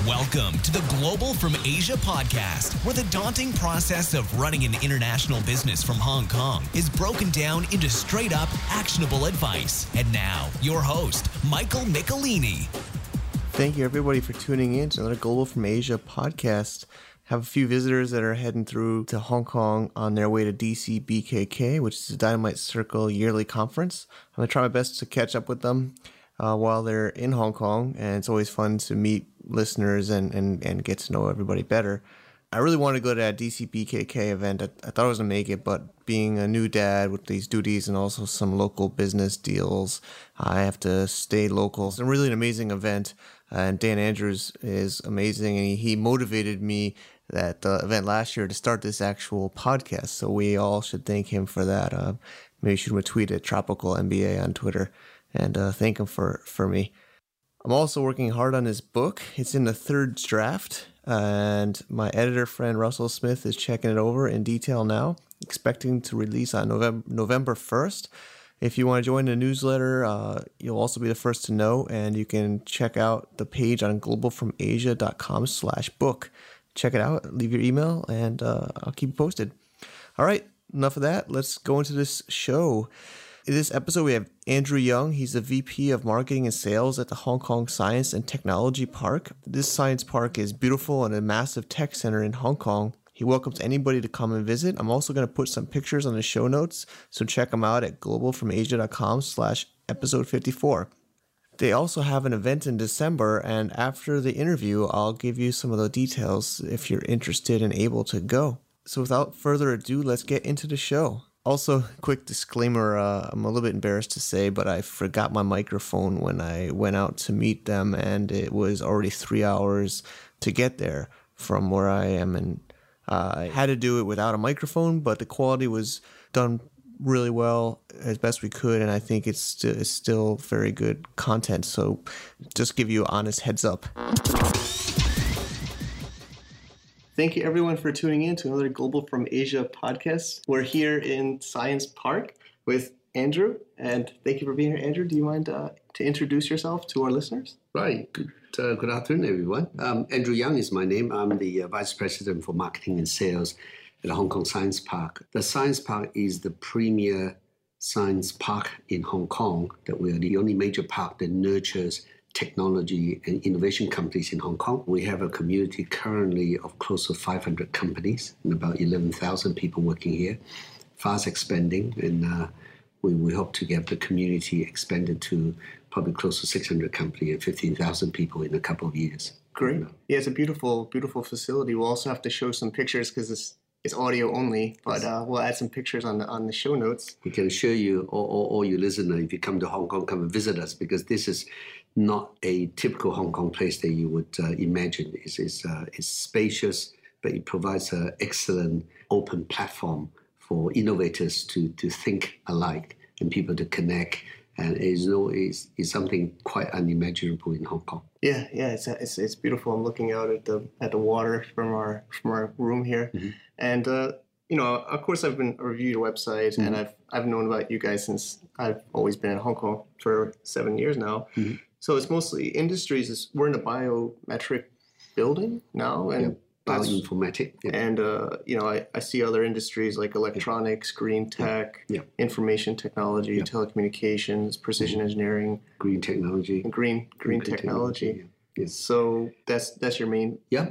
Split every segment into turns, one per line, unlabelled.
Welcome to the Global from Asia podcast, where the daunting process of running an international business from Hong Kong is broken down into straight-up, actionable advice. And now, your host, Michael Michelini.
Thank you, everybody, for tuning in to another Global from Asia podcast. Have a few visitors that are heading through to Hong Kong on their way to DCBKK, which is the Dynamite Circle yearly conference. I'm going to try my best to catch up with them while they're in Hong Kong, and it's always fun to meet listeners and get to know everybody better. I really wanted to go to that DCBKK event. I thought I was going to make it, but being a new dad with these duties and also some local business deals, I have to stay local. It's really an amazing event, and Dan Andrews is amazing, and he motivated me at the event last year to start this actual podcast, so we all should thank him for that. Maybe shoot him a tweet at Tropical MBA on Twitter and thank him for me. I'm also working hard on his book. It's in the third draft, and my editor friend Russell Smith is checking it over in detail now, expecting to release on November 1st. If you want to join the newsletter, you'll also be the first to know, and you can check out the page on globalfromasia.com/book. Check it out, leave your email, and I'll keep you posted. All right, enough of that. Let's go into this show. In this episode, we have Andrew Young. He's the VP of Marketing and Sales at the Hong Kong Science and Technology Park. This science park is beautiful and a massive tech center in Hong Kong. He welcomes anybody to come and visit. I'm also going to put some pictures on the show notes, so check them out at globalfromasia.com/episode 54. They also have an event in December, and after the interview, I'll give you some of the details if you're interested and able to go. So without further ado, let's get into the show. Also, quick disclaimer, I'm a little bit embarrassed to say, but I forgot my microphone when I went out to meet them, and it was already 3 hours to get there from where I am, and I had to do it without a microphone, but the quality was done really well as best we could, and I think it's still very good content, so just give you an honest heads up. Thank you, everyone, for tuning in to another Global from Asia podcast. We're here in Science Park with Andrew, and thank you for being here. Andrew, do you mind to introduce yourself to our listeners?
Right. Good afternoon, everyone. Andrew Young is my name. I'm the Vice President for Marketing and Sales at the Hong Kong Science Park. The Science Park is the premier science park in Hong Kong. That we're the only major park that nurtures technology and innovation companies in Hong Kong. We have a community currently of close to 500 companies and about 11,000 people working here, fast expanding, and we hope to get the community expanded to probably close to 600 companies and 15,000 people in a couple of years.
Great. Yeah, it's a beautiful, beautiful facility. We'll also have to show some pictures because it's audio only, but we'll add some pictures on the show notes.
We can show you, all you listeners, if you come to Hong Kong, come and visit us, because this is not a typical Hong Kong place that you would imagine. It's spacious, but it provides an excellent open platform for innovators to think alike and people to connect. And it's something quite unimaginable in Hong Kong.
Yeah, it's beautiful. I'm looking out at the water from our room here, mm-hmm. And of course, I've reviewed your website, mm-hmm. and I've known about you guys since I've always been in Hong Kong for 7 years now. Mm-hmm. So it's mostly industries. We're in a biometric building now, and
bioinformatics. Yeah.
And I see other industries like electronics, green tech, information technology, telecommunications, precision mm-hmm. engineering,
green technology,
and green technology.
Yeah. Yes.
So that's your main.
Yeah,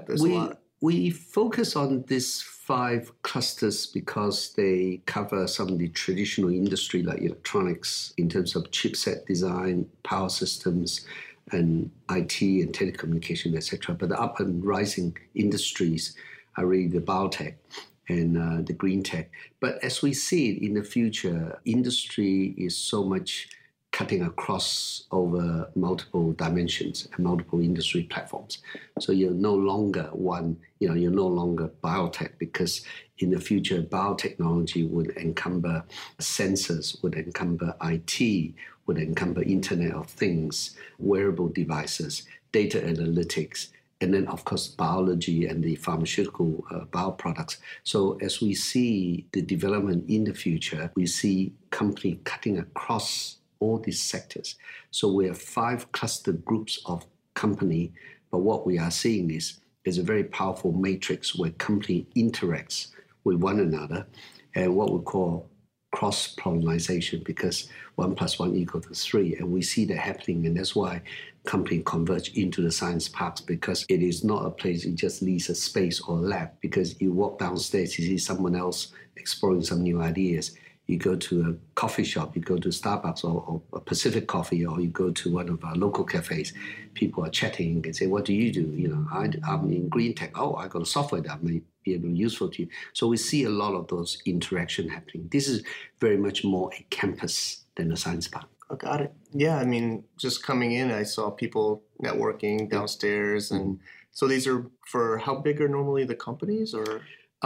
we focus on these 5 clusters because they cover some of the traditional industry like electronics in terms of chipset design, power systems, and IT and telecommunication, etc. But the up and rising industries are really the biotech and the green tech. But as we see it in the future, industry is so much cutting across over multiple dimensions and multiple industry platforms. So you're no longer you're no longer biotech, because in the future, biotechnology would encumber sensors, would encumber IT, would encumber Internet of Things, wearable devices, data analytics, and then, of course, biology and the pharmaceutical bioproducts. So as we see the development in the future, we see company cutting across all these sectors. So we have 5 cluster groups of company But what we are seeing is a very powerful matrix where company interacts with one another and what we call cross-pollination, because 1 + 1 = 3. And we see that happening. And that's why companies converge into the science parks, because it is not a place you just lease a space or a lab, because you walk downstairs, you see someone else exploring some new ideas. You go to a coffee shop, you go to Starbucks or a Pacific Coffee, or you go to one of our local cafes, people are chatting and say, what do you do? I'm in green tech. Oh, I got a software that may be able to be useful to you. So we see a lot of those interaction happening. This is very much more a campus than a science park.
Oh, got it. Yeah, I mean, just coming in, I saw people networking downstairs. And so these are for how big are normally the companies, or?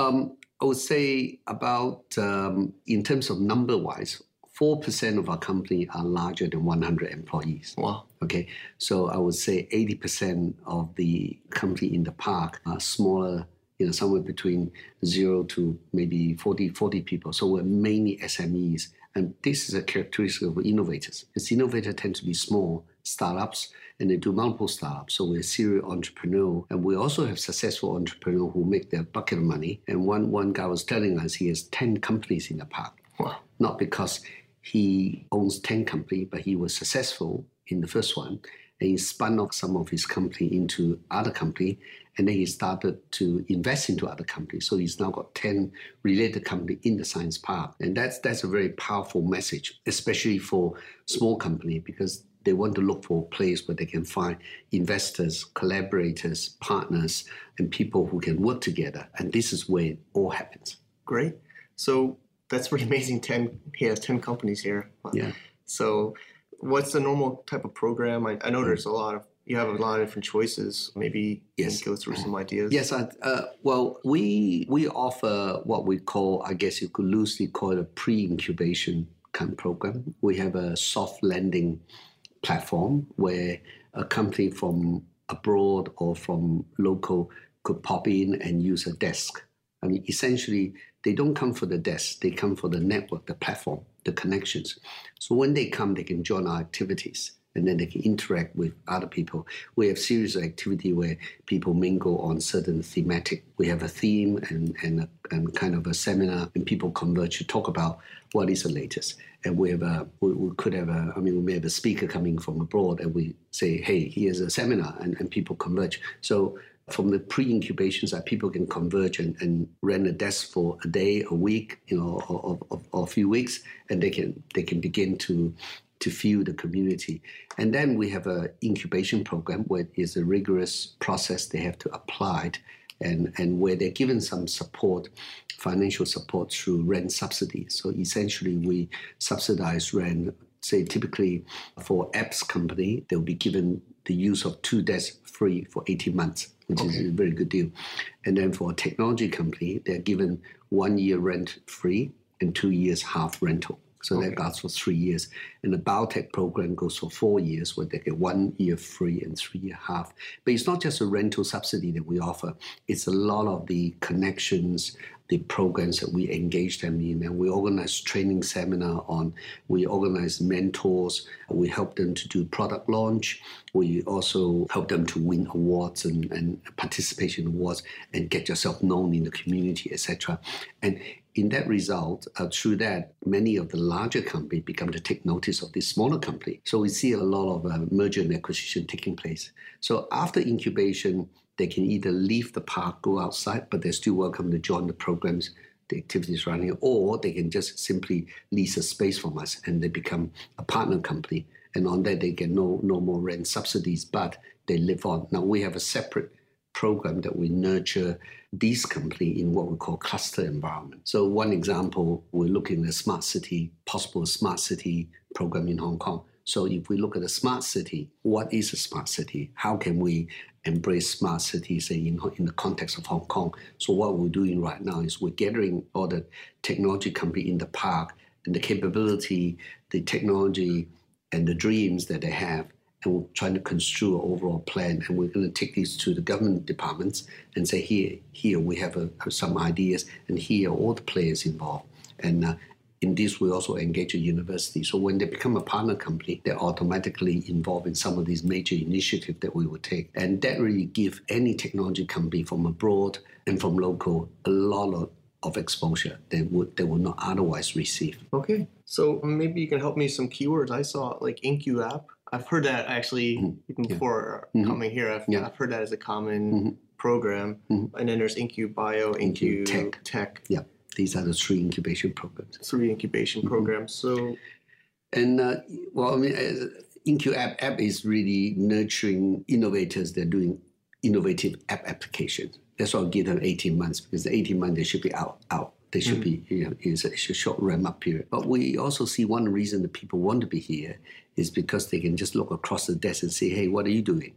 I would say about, in terms of number-wise, 4% of our company are larger than 100 employees.
Wow.
Okay, so I would say 80% of the company in the park are smaller, somewhere between 0 to maybe 40 people. So we're mainly SMEs. And this is a characteristic of innovators. Because innovators tend to be small startups, and they do multiple startups. So we're serial entrepreneur. And we also have successful entrepreneurs who make their bucket of money. And one guy was telling us he has 10 companies in the park.
Wow.
Not because he owns 10 companies, but he was successful in the first one. And he spun off some of his company into other company. And then he started to invest into other companies. So he's now got 10 related companies in the science park. And that's a very powerful message, especially for small companies, because they want to look for a place where they can find investors, collaborators, partners, and people who can work together. And this is where it all happens.
Great. So that's pretty amazing. 10 companies here.
Yeah.
So what's the normal type of program? I know there's you have a lot of different choices. Maybe you can go through some ideas.
Yes. Well, we offer what we call, I guess you could loosely call it a pre-incubation kind of program. We have a soft landing platform where a company from abroad or from local could pop in and use a desk. I mean, essentially, they don't come for the desk. They come for the network, the platform, the connections. So when they come, they can join our activities, and then they can interact with other people. We have series of activity where people mingle on certain thematic. We have a theme and kind of a seminar, and people converge to talk about what is the latest. And we may have a speaker coming from abroad, and we say, hey, here's a seminar, and people converge. So from the pre-incubation side, people can converge and rent a desk for a day, a week, or a few weeks, and they can begin to feel the community. And then we have an incubation program where it is a rigorous process they have to apply, and where they're given some support, financial support through rent subsidies. So essentially, we subsidize rent. Say typically for apps company, they'll be given the use of 2 desks free for 18 months, which is a very good deal. And then for a technology company, they're given 1 year rent free and 2 years half rental. So that lasts for 3 years. And the biotech program goes for 4 years, where they get 1 year free and 3 year half. But it's not just a rental subsidy that we offer. It's a lot of the connections, the programs that we engage them in. And we organize training seminar we organize mentors. We help them to do product launch. We also help them to win awards and participation awards and get yourself known in the community, etc. And in that result, through that, many of the larger companies become to take notice of this smaller company. So we see a lot of merger and acquisition taking place. So after incubation, they can either leave the park, go outside, but they're still welcome to join the programs, the activities running, or they can just simply lease a space from us and they become a partner company. And on that, they get no more rent subsidies, but they live on. Now, we have a separate program that we nurture these companies in what we call cluster environment. So one example, we're looking at a smart city, possible smart city program in Hong Kong. So if we look at a smart city, what is a smart city? How can we embrace smart cities in the context of Hong Kong? So what we're doing right now is we're gathering all the technology company in the park and the capability, the technology, and the dreams that they have. And we're trying to construe an overall plan, and we're going to take these to the government departments and say, here we have some ideas, and here are all the players involved. And in this, we also engage a university. So when they become a partner company, they're automatically involved in some of these major initiatives that we will take. And that really gives any technology company from abroad and from local a lot of exposure they would not otherwise receive.
Okay. So maybe you can help me some keywords. I saw like InQApp. I've heard that actually even before coming here. I've heard that as a common program. And then there's InQBio, InQTech.
Yeah. These are the 3 incubation programs.
3 incubation programs. So,
and InQApp app is really nurturing innovators. They're doing innovative app applications. That's why I'll give them 18 months, because the 18 months they should be out. They should be, it's a short ramp-up period. But we also see one reason that people want to be here is because they can just look across the desk and say, hey, what are you doing?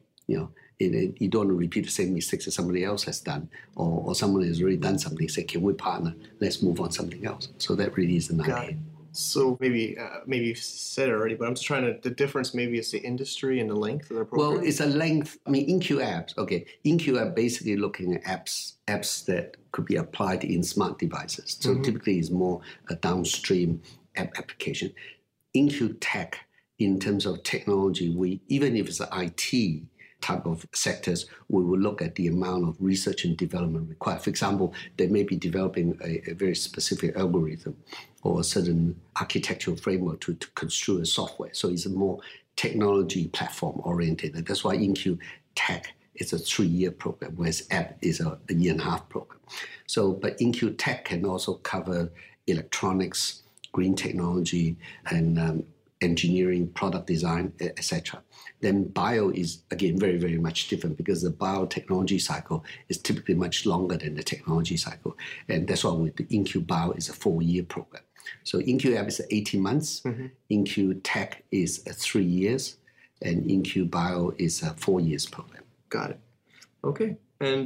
You don't want to repeat the same mistakes that somebody else has done, or someone has already done something. Say, can we partner? Let's move on something else. So that really is an idea.
So maybe you've said it already, but I'm just trying to, the difference maybe is the industry and the length of the program?
Well, it's a length. InQApp, InQApp basically looking at apps that could be applied in smart devices. So typically it's more a downstream app application. InQTech, in terms of technology, even if it's an IT type of sectors, we will look at the amount of research and development required. For example, they may be developing a very specific algorithm or a certain architectural framework to construe a software. So it's a more technology platform oriented. And that's why InQTech is a 3-year program, whereas app is a 1.5-year program. So, but InQTech can also cover electronics, green technology, and engineering, product design, etc. Then bio is, again, very, very much different, because the biotechnology cycle is typically much longer than the technology cycle. And that's why with the InQBio is a 4-year program. So InQApp is 18 months, InQTech is 3 years, and InQBio is a 4 years program.
Got it. Okay. And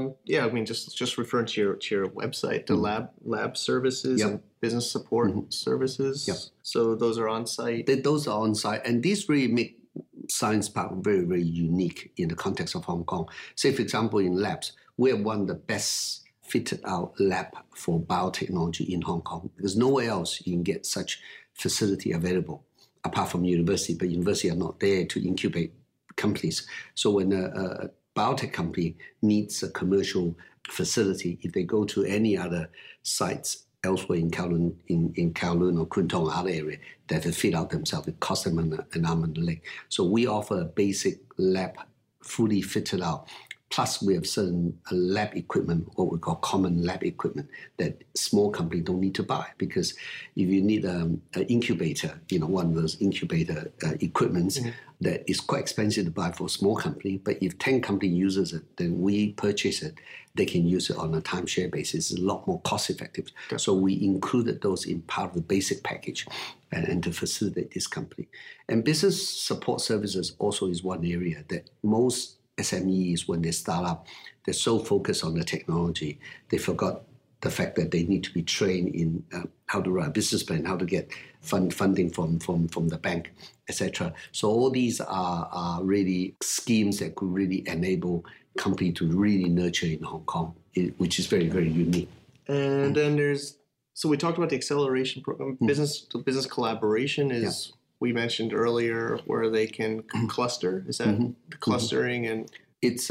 just referring to your website, the lab services and business support services. Yep. So those are on site.
Those are on site, and these really make Science Park very, very unique in the context of Hong Kong. Say, for example, in labs, we're one of the best fitted out lab for biotechnology in Hong Kong, because nowhere else you can get such facility available apart from university. But university are not there to incubate companies. So when a biotech company needs a commercial facility, if they go to any other sites elsewhere in Kowloon, or Kwun Tong or other area, they have to fit out themselves. It costs them an arm and a leg. So we offer a basic lab, fully fitted out. Plus, we have certain lab equipment, what we call common lab equipment, that small companies don't need to buy. Because if you need an incubator, one of those incubator equipments, that is quite expensive to buy for a small company. But if 10 companies uses it, then we purchase it. They can use it on a timeshare basis. It's a lot more cost effective. Okay. So we included those in part of the basic package and to facilitate this company. And business support services also is one area that most SMEs, when they start up, they're so focused on the technology, they forgot the fact that they need to be trained in how to run a business plan, how to get funding from the bank, etc. So all these are really schemes that could really enable company to really nurture in Hong Kong, which is very, very unique.
And then so we talked about the acceleration program. Business collaboration is... We mentioned earlier where they can cluster. Is that the clustering? And
it's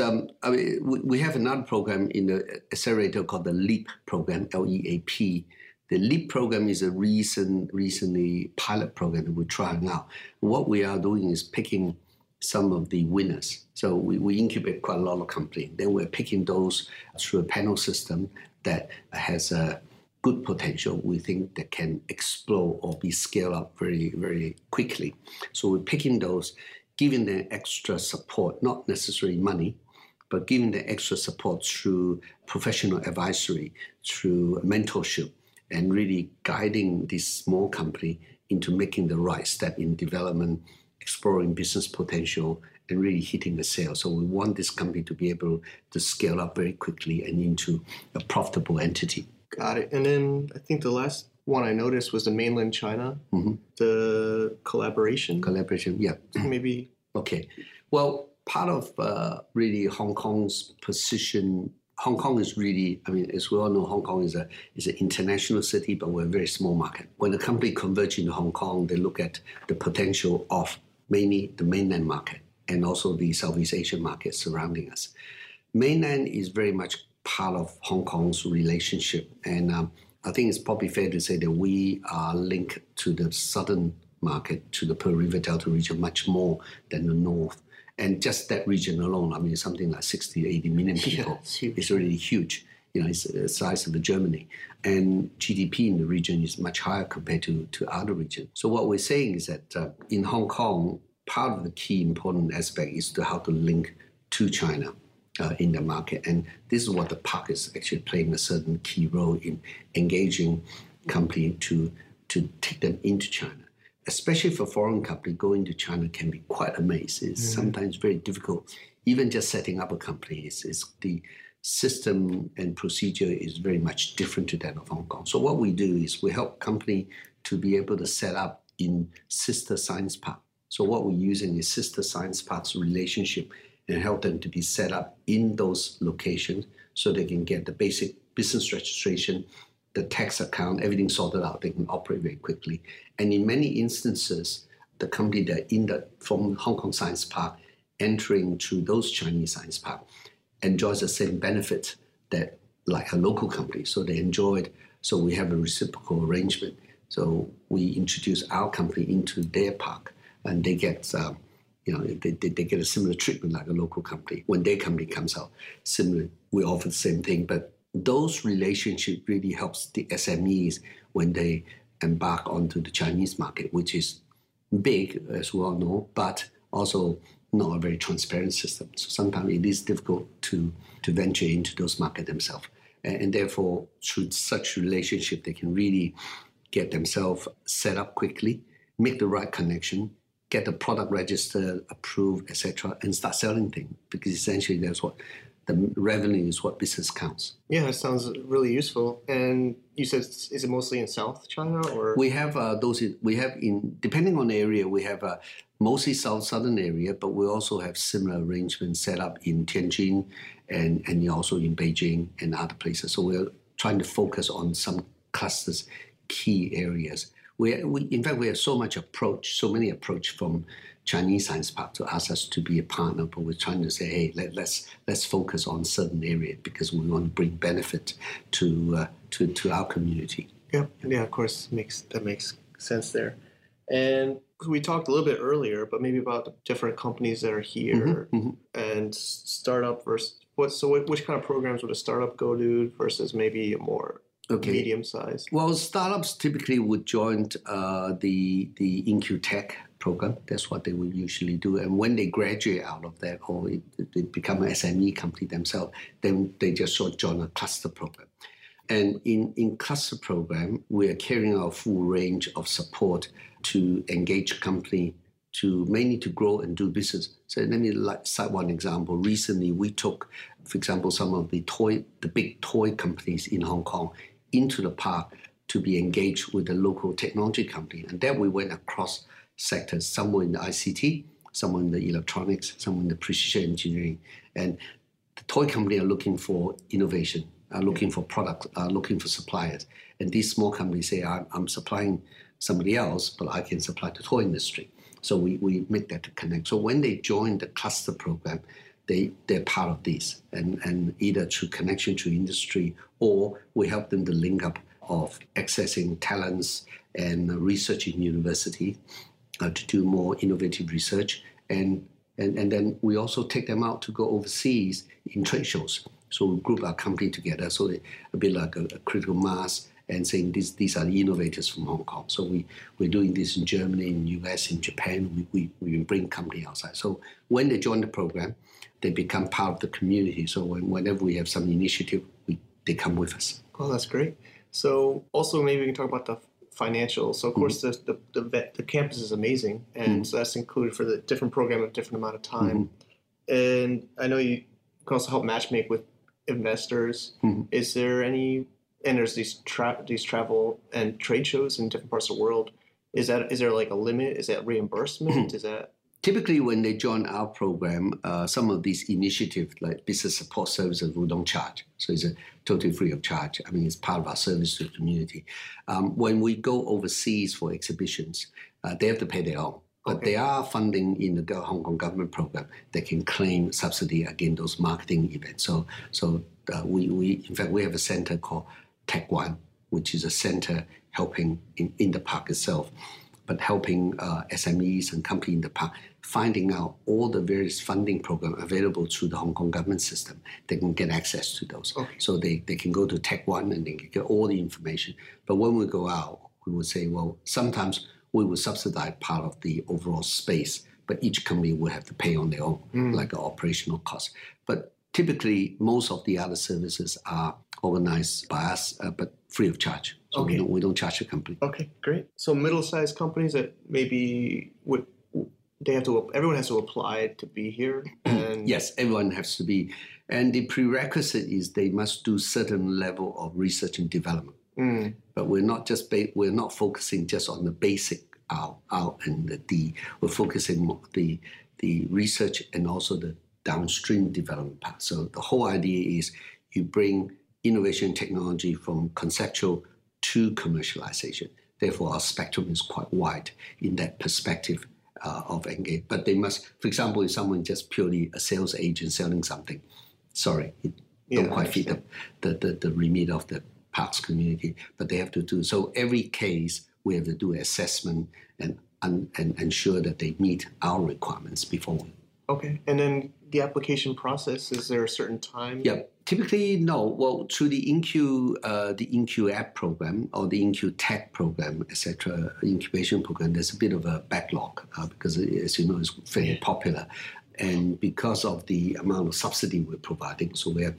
we have another program in the accelerator called the LEAP program, LEAP. The LEAP program is a recently pilot program that we're trying out. What we are doing is picking some of the winners. So we incubate quite a lot of companies. Then we're picking those through a panel system that has a good potential, we think, that can explode or be scaled up very, very quickly. So we're picking those, giving them extra support, not necessarily money, but giving them extra support through professional advisory, through mentorship, and really guiding this small company into making the right step in development, exploring business potential, and really hitting the sale. So we want this company to be able to scale up very quickly and into a profitable entity.
Got it. And then I think the last one I noticed was the mainland China, the collaboration.
Collaboration, yeah.
Maybe.
Okay. Well, part of really Hong Kong's position Hong Kong is really, as we all know, Hong Kong is an international city, but we're a very small market. When a company converges into Hong Kong, they look at the potential of mainly the mainland market and also the Southeast Asian market surrounding us. Mainland is very much part of Hong Kong's relationship. And I think it's probably fair to say that we are linked to the southern market, to the Pearl River Delta region, much more than the north. And just that region alone, something like 60 to 80 million people.
Yeah,
it's really huge. It's the size of Germany. And GDP in the region is much higher compared to other regions. So what we're saying is that in Hong Kong, part of the key important aspect is to how to link to China in the market. And this is what the park is actually playing a certain key role in engaging companies to take them into China. Especially for foreign company, going to China can be quite a maze. It's sometimes very difficult. Even just setting up a company, is the system and procedure is very much different to that of Hong Kong. So what we do is we help company to be able to set up in sister science park. So what we're using is sister science parks relationship and help them to be set up in those locations so they can get the basic business registration, the tax account, everything sorted out. They can operate very quickly. And in many instances, the company that from Hong Kong Science Park entering through those Chinese Science Park enjoys the same benefit that like a local company. So they enjoy it. So we have a reciprocal arrangement. So we introduce our company into their park, and they get they get a similar treatment like a local company. When their company comes out, similar, we offer the same thing. But those relationships really helps the SMEs when they embark onto the Chinese market, which is big, as we all know, but also not a very transparent system. So sometimes it is difficult to venture into those markets themselves. And therefore, through such relationship, they can really get themselves set up quickly, make the right connection, get the product registered, approved, etc., and start selling things. Because essentially that's what the revenue is, what business counts.
Yeah, that sounds really useful. And you said, is it mostly in South China, or
we have depending on the area, we have mostly southern area, but we also have similar arrangements set up in Tianjin and also in Beijing and other places. So we're trying to focus on some clusters, key areas. In fact, we have so many approach from Chinese Science Park to ask us to be a partner, but we're trying to say, hey, let's focus on certain area because we want to bring benefit to our community.
Yeah, of course, that makes sense there. And we talked a little bit earlier, but maybe about the different companies that are here and startup versus which kind of programs would a startup go to versus maybe a more medium size? Well,
startups typically would join the IncuTech program. That's what they would usually do. And when they graduate out of that or they become an SME company themselves, then they just sort of join a cluster program. And in cluster program, we are carrying out a full range of support to engage company mainly to grow and do business. So let me cite one example. Recently, we took, for example, some of the big toy companies in Hong Kong into the park to be engaged with the local technology company. And then we went across sectors. Some were in the ICT, some were in the electronics, some were in the precision engineering. And the toy company are looking for innovation, are looking for products, are looking for suppliers. And these small companies say, I'm supplying somebody else, but I can supply the toy industry. So we make that connect. So when they join the cluster program, they're part of this, and either through connection to industry or we help them to link up of accessing talents and research in university to do more innovative research. And then we also take them out to go overseas in trade shows. So we group our company together, so a bit like a critical mass, and saying these are the innovators from Hong Kong. So we're doing this in Germany, in US, in Japan. We bring company outside. So when they join the program, they become part of the community. So whenever we have some initiative, they come with us.
Oh, that's great. So also maybe we can talk about the financials. So of course the campus is amazing, and so that's included for the different program at a different amount of time. And I know you can also help matchmake with investors. Is there any? And there's these travel and trade shows in different parts of the world. Is there like a limit? Is that reimbursement? Is that?
Typically, when they join our program, some of these initiatives like business support services, we don't charge. So it's totally free of charge. I mean, it's part of our service to the community. When we go overseas for exhibitions, they have to pay their own. But they are funding in the Hong Kong government program. They can claim subsidy against those marketing events. So we in fact, we have a center called Tech One, which is a center helping in the park itself, but helping SMEs and companies in the park, finding out all the various funding programs available through the Hong Kong government system. They can get access to those. So they can go to Tech One and they can get all the information. But when we go out, we will say, well, sometimes we will subsidize part of the overall space, but each company will have to pay on their own, like an operational cost. But typically, most of the other services are organized by us, but free of charge. So we don't charge the company.
Okay, great. So middle-sized companies that maybe everyone has to apply to be here? And
yes, everyone has to be. And the prerequisite is they must do certain level of research and development. But we're not focusing just on the basic out and the D. We're focusing on the research and also the downstream development part. So the whole idea is you bring innovation technology from conceptual to commercialization. Therefore, our spectrum is quite wide in that perspective of engagement. But they must, for example, if someone just purely a sales agent selling something, it don't quite fit the remit of the parks community, but they have to do. So every case, we have to do an assessment and ensure that they meet our requirements before we.
Okay, and then the application process, is there a certain time?
Yeah, typically no. Well, through the InQ app program or the InQ Tech program, etc., incubation program, there's a bit of a backlog because, as you know, it's very popular, and because of the amount of subsidy we're providing, so we have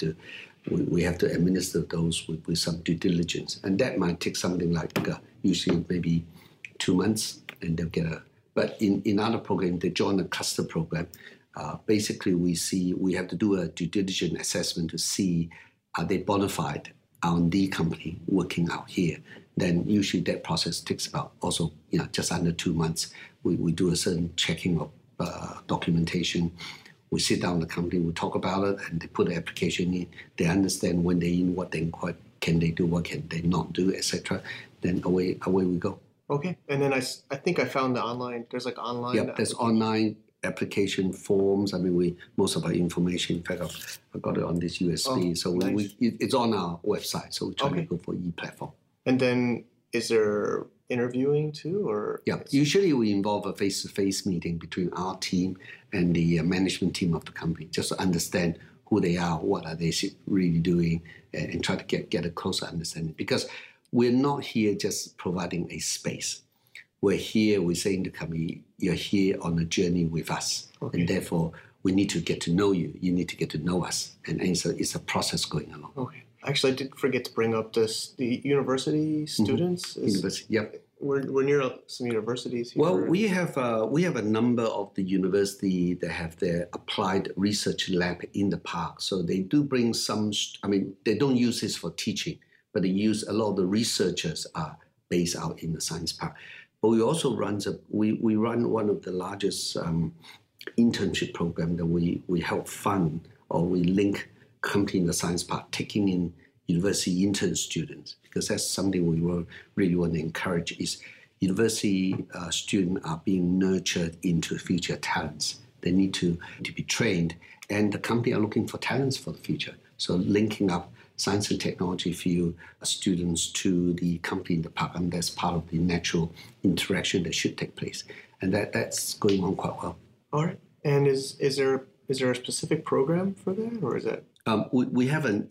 to administer those with some due diligence, and that might take something like usually maybe 2 months, and they'll get a. But in other programs, they join a cluster program. Basically, we have to do a due diligence assessment to see are they bona fide R&D company working out here. Then usually that process takes about also just under 2 months. We do a certain checking of documentation. We sit down with the company, we talk about it, and they put the application in. They understand when they're in, what can they do, what can they not do, etc. Then away we go.
Okay, and then I think I found there's like online.
Yeah, there's online application forms. I mean, most of our information, in fact, I got it on this USB. So nice. It's on our website. So we try to go for e-platform.
And then is there interviewing too, or?
Yeah, usually we involve a face-to-face meeting between our team and the management team of the company, just to understand who they are, what are they really doing, and try to get a closer understanding. Because we're not here just providing a space. We're here, we're saying to the company, you're here on a journey with us. Okay. And therefore, we need to get to know you. You need to get to know us. And it's a process going along. Okay.
Actually, I did forget to bring up the university students.
University, yeah.
We're near some universities here.
Well, we have a number of the university that have their applied research lab in the park. So they do bring some, they don't use this for teaching, but they use a lot of the researchers are based out in the science park. But we also run one of the largest internship program that we help fund, or we link company in the science park taking in university intern students, because that's something we really want to encourage. Is university students are being nurtured into future talents. They need to be trained, and the company are looking for talents for the future. So linking up science and technology field students to the company in the park, and that's part of the natural interaction that should take place. And that's going on quite well.
All right. And is there a specific program for that, or is that?
We have an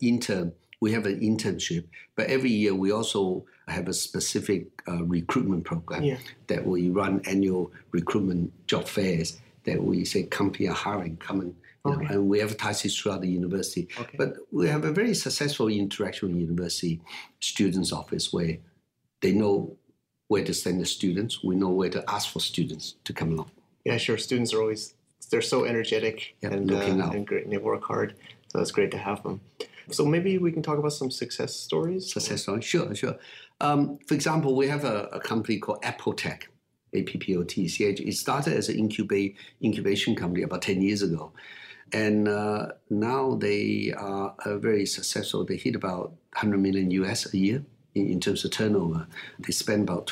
internship, but every year we also have a specific recruitment program that we run annual recruitment job fairs that we say company are hiring, come and and we advertise it throughout the university. Okay. But we have a very successful interaction with the university students' office where they know where to send the students. We know where to ask for students to come along.
Yeah, sure. Students are they're so energetic and great, and they work hard. So it's great to have them. So maybe we can talk about some success stories.
Success stories, sure. For example, we have a company called Apple Tech. APPOT, CH. It started as an incubation company about 10 years ago. And now they are very successful. They hit about 100 million US a year in terms of turnover. They spend about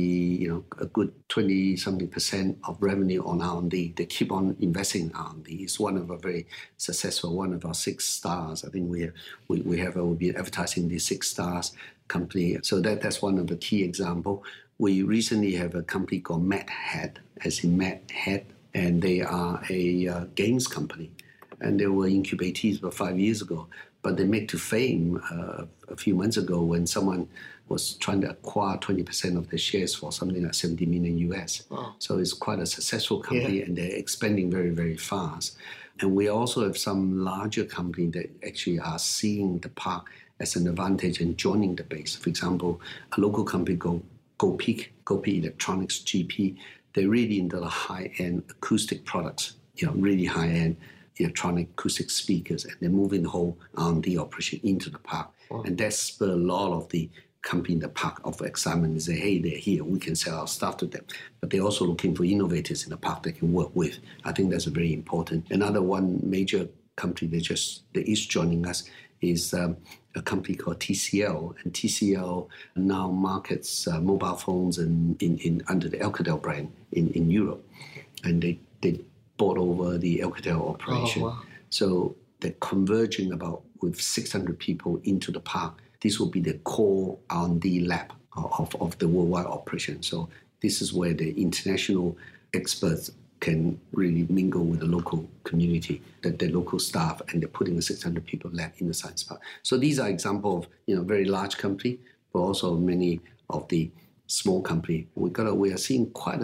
a good 20-something% of revenue on R&D. They keep on investing in R&D. It's one of our very successful, one of our 6 stars. I think we'll be advertising the 6 stars company. So that's one of the key example. We recently have a company called Mad Hat, as in Mad Hat, and they are a games company. And they were incubatees about 5 years ago. But they made to fame a few months ago when someone was trying to acquire 20% of the shares for something like 70 million US.
Wow.
So it's quite a successful company, and they're expanding very, very fast. And we also have some larger companies that actually are seeing the park as an advantage and joining the base. For example, a local company called GoPeak Electronics, GP, they're really into the high-end acoustic products, really high-end electronic acoustic speakers, and they're moving the whole R&D operation into the park. Wow. And that spurred a lot of the company in the park of excitement and say, hey, they're here, we can sell our stuff to them. But they're also looking for innovators in the park they can work with. I think that's very important. Another one major company that is joining us is a company called TCL. And TCL now markets mobile phones under the Alcatel brand in Europe. And they bought over the Alcatel operation.
Oh, wow.
So they're converging with 600 people into the park. This will be the core R&D lab of the worldwide operation. So this is where the international experts can really mingle with the local community, the local staff, and they're putting a 600 people lab in the science park. So these are examples of very large company, but also many of the small company. We are seeing quite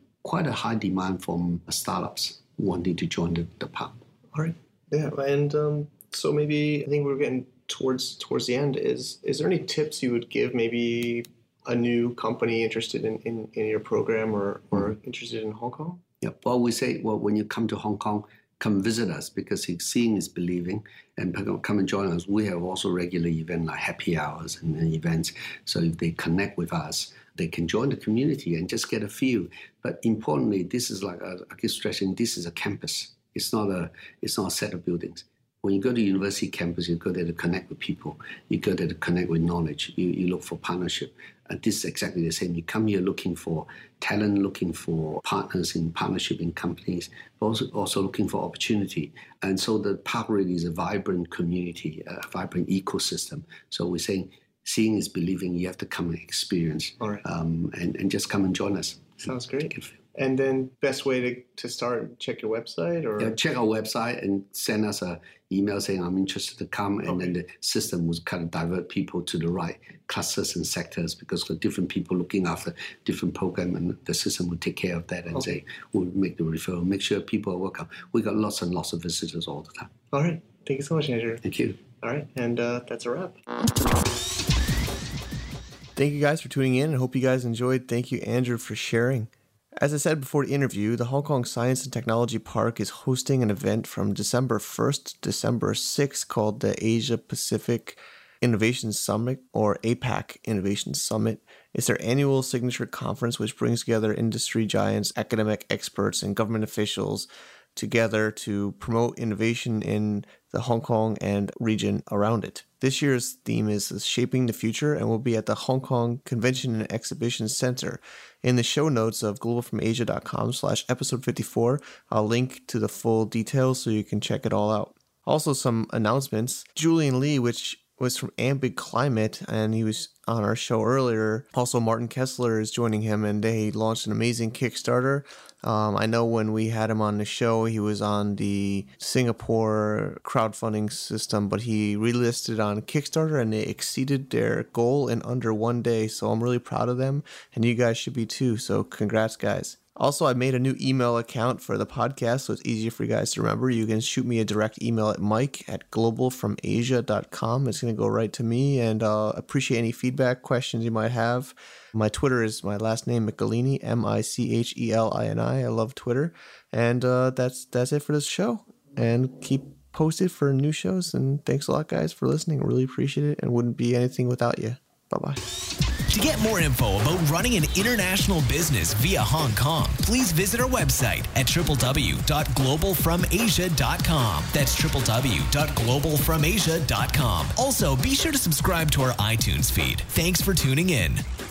a high demand from startups wanting to join the park.
All right. Yeah. And so maybe I think we're getting towards the end. Is there any tips you would give maybe a new company interested in your program or interested in Hong Kong?
Yeah. Well, we say, when you come to Hong Kong, come visit us, because seeing is believing, and come and join us. We have also regular events like happy hours and events. So if they connect with us, they can join the community and just get a feel. But importantly, this is like I keep stressing, this is a campus. It's not a set of buildings. When you go to university campus, you go there to connect with people. You go there to connect with knowledge. You look for partnership. And this is exactly the same. You come here looking for talent, looking for partners in partnership in companies, but also looking for opportunity. And so the park really is a vibrant community, a vibrant ecosystem. So we're saying, seeing is believing. You have to come and experience.
All right.
And just come and join us.
Sounds great. And then best way to start, check your website? Or
check our website and send us an email saying I'm interested to come. And then the system will kind of divert people to the right clusters and sectors, because there are different people looking after different programs, and the system will take care of that and say, we'll make the referral, make sure people are welcome. We got lots and lots of visitors all the time.
All right. Thank you so much, Andrew.
Thank you.
All right. And that's a wrap. Thank you guys for tuning in. I hope you guys enjoyed. Thank you, Andrew, for sharing. As I said before the interview, the Hong Kong Science and Technology Park is hosting an event from December 1st to December 6th called the Asia Pacific Innovation Summit, or APAC Innovation Summit. It's their annual signature conference which brings together industry giants, academic experts, and government officials together to promote innovation in the Hong Kong and region around it. This year's theme is Shaping the Future, and will be at the Hong Kong Convention and Exhibition Center. In the show notes of globalfromasia.com/episode 54, I'll link to the full details so you can check it all out. Also, some announcements. Julian Lee, which was from Ambig Climate, and he was on our show earlier. Also, Martin Kessler is joining him, and they launched an amazing Kickstarter. I know when we had him on the show, he was on the Singapore crowdfunding system, but he relisted on Kickstarter, and they exceeded their goal in under 1 day. So I'm really proud of them, and you guys should be too. So congrats, guys. Also, I made a new email account for the podcast, so it's easier for you guys to remember. You can shoot me a direct email at mike@globalfromasia.com. It's going to go right to me, and appreciate any feedback, questions you might have. My Twitter is my last name, Michelini, Michelini. I love Twitter. And that's it for this show. And keep posted for new shows. And thanks a lot, guys, for listening. Really appreciate it, and wouldn't be anything without you. Bye-bye.
To get more info about running an international business via Hong Kong, please visit our website at www.globalfromasia.com. That's www.globalfromasia.com. Also, be sure to subscribe to our iTunes feed. Thanks for tuning in.